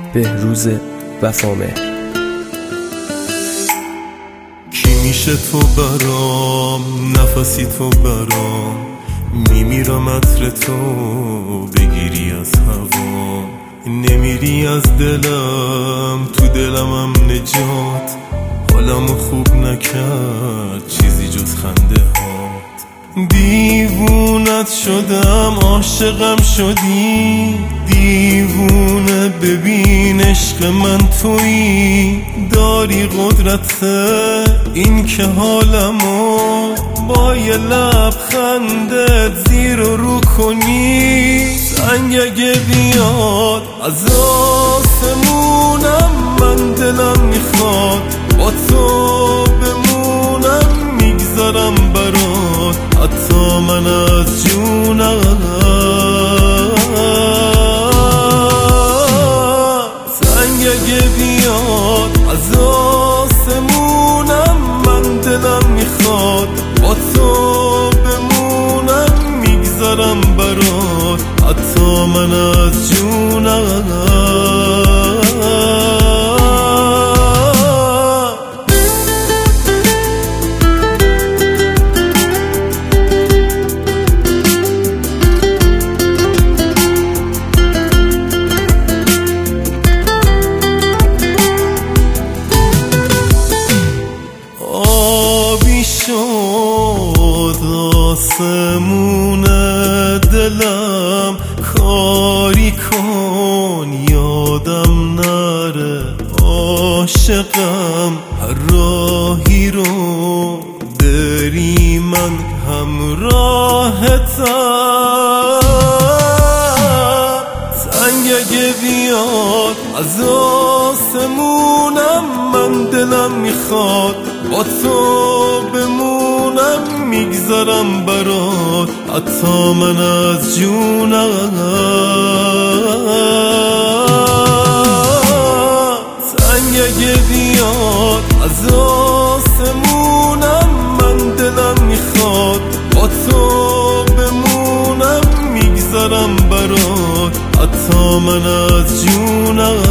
بهروز وفامهر. کی میشه تو برام، نفسی تو برام، میمیرم عطر تو بگیری از هوا، نمیری از دلم، تو دلمم نجات، حالمو خوب نکرد چیزی جز خنده هات. دیوونت شدم، عاشقم شدی، دیوونه ببین عشق من تویی، داری قدرت این که حالمو با یه لبخندت زیر و رو کنی. سنگ اگه بیاد از آسمونم، من دلم میخواد با تو بمونم، میگذارم برات حتی من از جونم. سنگ اگه بیاد از آسمونم، من دلم میخواد با تو بمونم، میگذارم برات حتی من از جونم. آبی شد آسمون دلم، کاری کن یادم نره، عاشقم هر راهی رو بری من همراهتم. سنگ اگه بیاد از آسمونم، من دلم میخواد با تو بمونم، میگذارم برات حتی من از جونم. سنگ اگه بیاد از آسمونم، من دلم میخواد با تو بمونم، میگذارم برات حتی من از جونم.